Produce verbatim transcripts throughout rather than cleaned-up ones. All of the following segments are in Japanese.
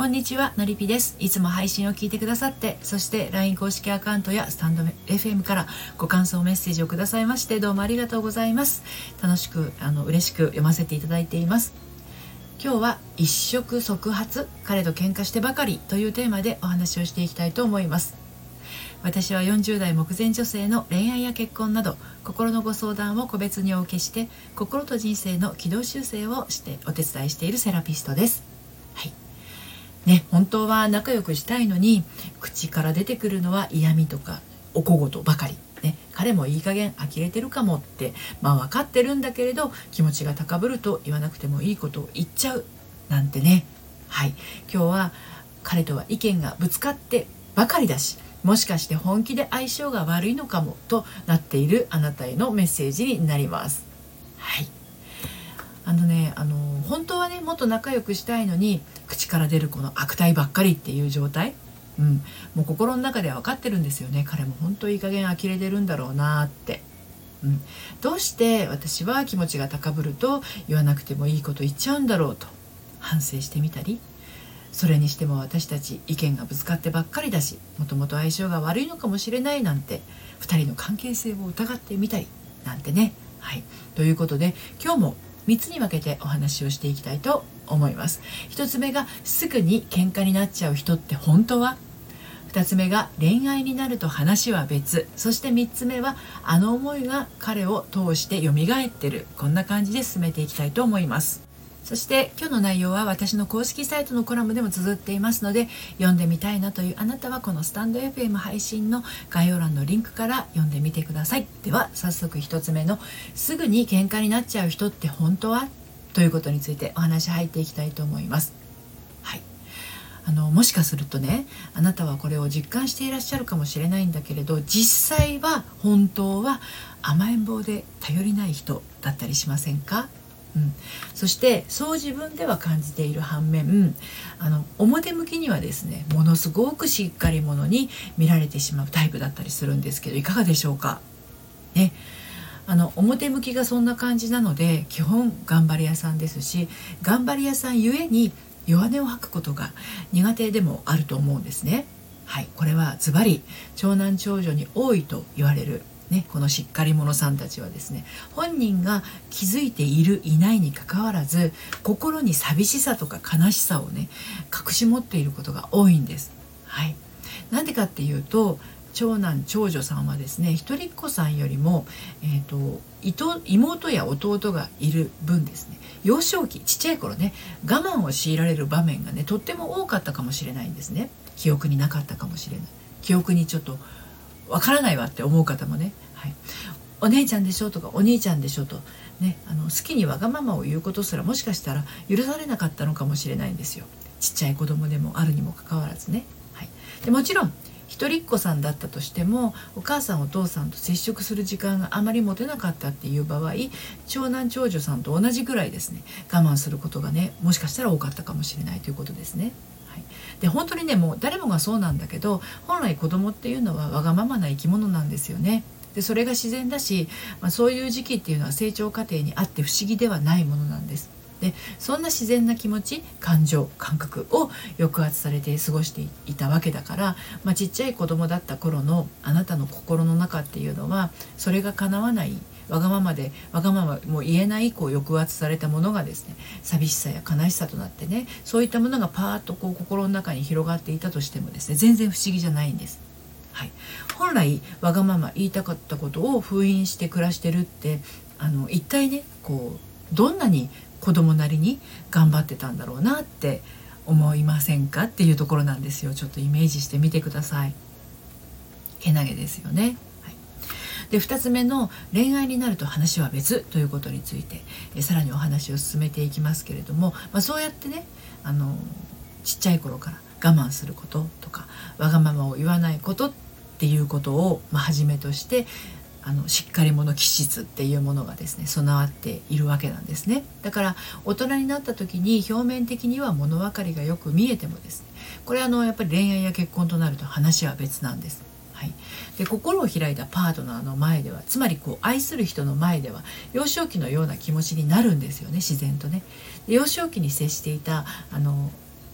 こんにちは、のりぴです。いつも配信を聞いてくださって、そして ライン 公式アカウントやスタンド エフエム からご感想メッセージをくださいまして、どうもありがとうございます。楽しくあの嬉しく読ませていただいています。今日は一触即発、彼と喧嘩してばかりというテーマでお話をしていきたいと思います。私はよんじゅう代目前女性の恋愛や結婚など心のご相談を個別にお受けして、心と人生の軌道修正をしてお手伝いしているセラピストです。はいね、本当は仲良くしたいのに口から出てくるのは嫌味とかお小言ばかり、ね、彼もいい加減呆れてるかもってまあ分かってるんだけれど、気持ちが高ぶると言わなくてもいいことを言っちゃうなんてね。はい、今日は彼とは意見がぶつかってばかりだし、もしかして本気で相性が悪いのかもとなっているあなたへのメッセージになります。はい、あのね、あの本当はねもっと仲良くしたいのに口から出るこの悪態ばっかりっていう状態、うん、もう心の中では分かってるんですよね。彼も本当いい加減呆れてるんだろうなって、うん、どうして私は気持ちが高ぶると言わなくてもいいこと言っちゃうんだろうと反省してみたり、それにしても私たち意見がぶつかってばっかりだし、もともと相性が悪いのかもしれないなんてふたりの関係性を疑ってみたりなんてね。はい、ということで今日もみっつに分けてお話をしていきたいと思います。ひとつめがすぐに喧嘩になっちゃう人って本当は。ふたつめが恋愛になると話は別。そしてみっつめはあの思いが彼を通して蘇ってる。こんな感じで進めていきたいと思います。そして今日の内容は私の公式サイトのコラムでも綴っていますので、読んでみたいなというあなたはこのスタンド エフエム 配信の概要欄のリンクから読んでみてください。では早速ひとつめのすぐに喧嘩になっちゃう人って本当はということについてお話入っていきたいと思います。はい、あのもしかするとね、あなたはこれを実感していらっしゃるかもしれないんだけれど、実際は本当は甘えん坊で頼りない人だったりしませんか？うん、そしてそう自分では感じている反面、あの表向きにはですねものすごくしっかり者に見られてしまうタイプだったりするんですけど、いかがでしょうかね。あの表向きがそんな感じなので基本頑張り屋さんですし、頑張り屋さんゆえに弱音を吐くことが苦手でもあると思うんですね。はい、これはズバリ長男長女に多いと言われるね、このしっかり者さんたちはですね、本人が気づいているいないにかかわらず心に寂しさとか悲しさをね隠し持っていることが多いんです。はい、なんでかっていうと、長男長女さんはですね一人っ子さんよりも、えーと、妹や弟がいる分ですね、幼少期ちっちゃい頃ね我慢を強いられる場面がねとっても多かったかもしれないんですね。記憶になかったかもしれない、記憶にちょっとわからないわって思う方もね、はい、お姉ちゃんでしょとかお兄ちゃんでしょと、ね、あの好きにわがままを言うことすらもしかしたら許されなかったのかもしれないんですよ。ちっちゃい子供でもあるにもかかわらずね。はい、でもちろん一人っ子さんだったとしてもお母さんお父さんと接触する時間があまり持てなかったっていう場合、長男長女さんと同じぐらいですね我慢することがねもしかしたら多かったかもしれないということですね。で本当にねもう誰もがそうなんだけど、本来子供っていうのはわがままな生き物なんですよね。でそれが自然だし、まあ、そういう時期っていうのは成長過程にあって不思議ではないものなんです。でそんな自然な気持ち感情感覚を抑圧されて過ごしていたわけだから、まあ、ちっちゃい子供だった頃のあなたの心の中っていうのはそれが叶わないわがままでわがままも言えないこう抑圧されたものがですね寂しさや悲しさとなってね、そういったものがパーッとこう心の中に広がっていたとしてもですね全然不思議じゃないんです。はい、本来わがまま言いたかったことを封印して暮らしてるってあの一体ねこうどんなに子供なりに頑張ってたんだろうなって思いませんかっていうところなんですよ。ちょっとイメージしてみてください。けなげですよね。でふたつめの恋愛になると話は別ということについてえさらにお話を進めていきますけれども、まあ、そうやってねあのちっちゃい頃から我慢することとかわがままを言わないことっていうことを、まあ、はじめとしてあのしっかり者気質っていうものがですね備わっているわけなんですね。だから大人になった時に表面的には物分かりがよく見えてもですね、これあのやっぱり恋愛や結婚となると話は別なんです。はい、で心を開いたパートナーの前では、つまりこう愛する人の前では幼少期のような気持ちになるんですよね、自然とね。で幼少期に接していたあの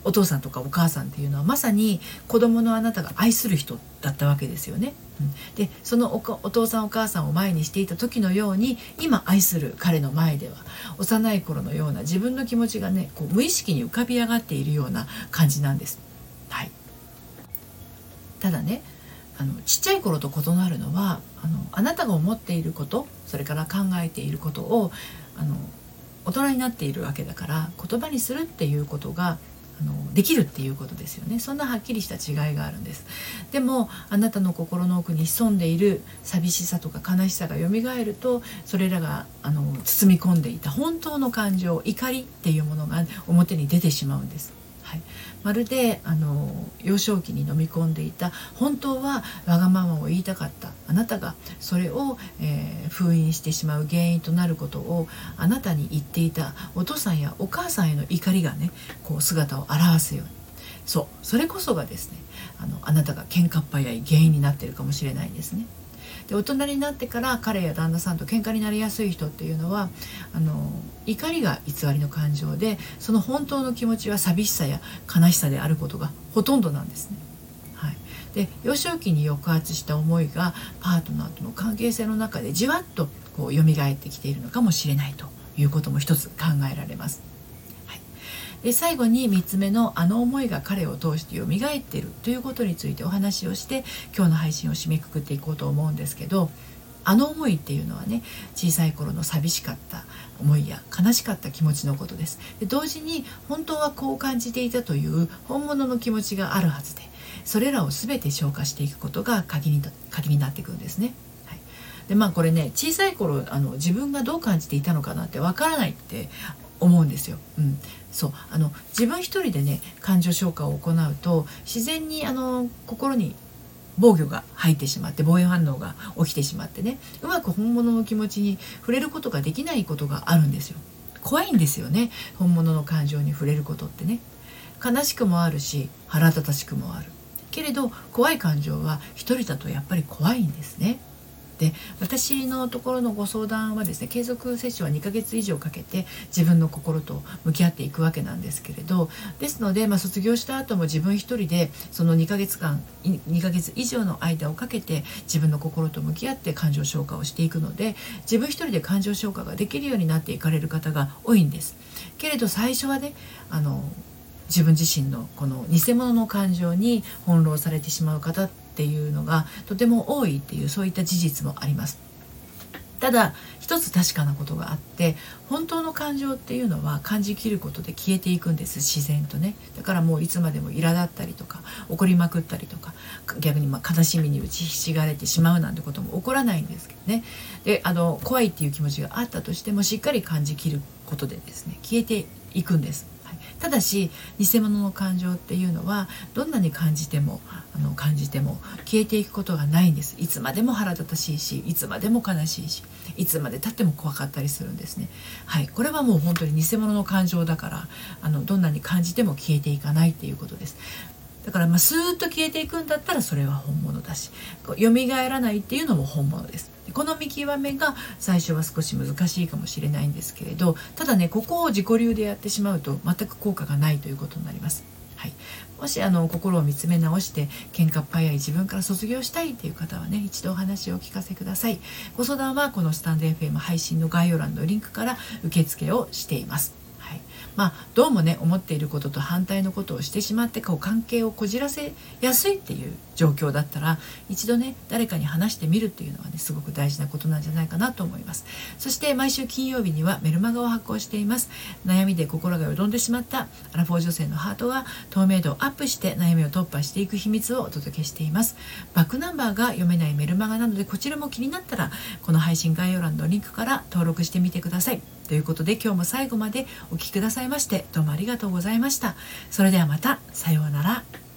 お父さんとかお母さんっていうのはまさに子供のあなたが愛する人だったわけですよね。うん、でその お, お父さんお母さんを前にしていた時のように今愛する彼の前では幼い頃のような自分の気持ちがねこう無意識に浮かび上がっているような感じなんです。はい、ただねあのちっちゃい頃と異なるのはあのあなたが思っていることそれから考えていることをあの大人になっているわけだから言葉にするっていうことがあのできるっていうことですよね。そんなはっきりした違いがあるんです。でもあなたの心の奥に潜んでいる寂しさとか悲しさがよみがえるとそれらがあの包み込んでいた本当の感情怒りっていうものが表に出てしまうんです。はい、まるであの幼少期に飲み込んでいた本当はわがままを言いたかったあなたがそれを、えー、封印してしまう原因となることをあなたに言っていたお父さんやお母さんへの怒りがねこう姿を現すようにそうそれこそがですねあのあなたが喧嘩っ早い原因になっているかもしれないんですね。で大人になってから彼や旦那さんと喧嘩になりやすい人っていうのはあの怒りが偽りの感情でその本当の気持ちは寂しさや悲しさであることがほとんどなんですね。はい、で幼少期に抑圧した思いがパートナーとの関係性の中でじわっとこう蘇ってきているのかもしれないということも一つ考えられます。で最後にみっつめのあの思いが彼を通して蘇っているということについてお話をして今日の配信を締めくくっていこうと思うんですけどあの思いっていうのはね小さい頃の寂しかった思いや悲しかった気持ちのことです。で同時に本当はこう感じていたという本物の気持ちがあるはずでそれらを全て消化していくことが鍵に、鍵になってくるんですね。はい、でまあこれね小さい頃あの自分がどう感じていたのかなってわからないって思うんですよ。うん、そうあの自分一人でね感情消化を行うと自然にあの心に防御が入ってしまって防衛反応が起きてしまってねうまく本物の気持ちに触れることができないことがあるんですよ。怖いんですよね本物の感情に触れることってね。悲しくもあるし腹立たしくもあるけれど怖い感情は一人だとやっぱり怖いんですね。で私のところのご相談はですね継続セッションはにかげつ以上かけて自分の心と向き合っていくわけなんですけれどですので、まあ、卒業した後も自分一人でそのにかげつかんにかげつ以上の間をかけて自分の心と向き合って感情消化をしていくので自分一人で感情消化ができるようになっていかれる方が多いんです。けれど最初はねあの自分自身のこの偽物の感情に翻弄されてしまう方っていうのがとても多いっていうそういった事実もあります。ただ一つ確かなことがあって本当の感情っていうのは感じきることで消えていくんです自然とね。だからもういつまでも苛立ったりとか怒りまくったりとか逆にまあ悲しみに打ちひしがれてしまうなんてことも起こらないんですけどね。であの怖いっていう気持ちがあったとしてもしっかり感じきることでですね消えていくんです。ただし偽物の感情っていうのはどんなに感じてもあの感じても消えていくことがないんです。いつまでも腹立たしいしいつまでも悲しいしいつまで経っても怖かったりするんですね。はい、これはもう本当に偽物の感情だからあのどんなに感じても消えていかないっていうことです。だからまあスーッと消えていくんだったらそれは本物だし蘇らないっていうのも本物です。この見極めが最初は少し難しいかもしれないんですけれどただねここを自己流でやってしまうと全く効果がないということになります。はい、もしあの心を見つめ直して喧嘩っ早い自分から卒業したいという方はね一度お話をお聞かせください。ご相談はこのスタンド エフエム 配信の概要欄のリンクから受付をしています。はい、まあどうもね思っていることと反対のことをしてしまってこう関係をこじらせやすいっていう状況だったら一度ね誰かに話してみるっていうのはねすごく大事なことなんじゃないかなと思います。そして毎週金曜日にはメルマガを発行しています。悩みで心がよどんでしまったアラフォー女性のハートが透明度をアップして悩みを突破していく秘密をお届けしています。バックナンバーが読めないメルマガなのでこちらも気になったらこの配信概要欄のリンクから登録してみてください。ということで今日も最後までお聞きくださいましてどうもありがとうございました。それではまたさようなら。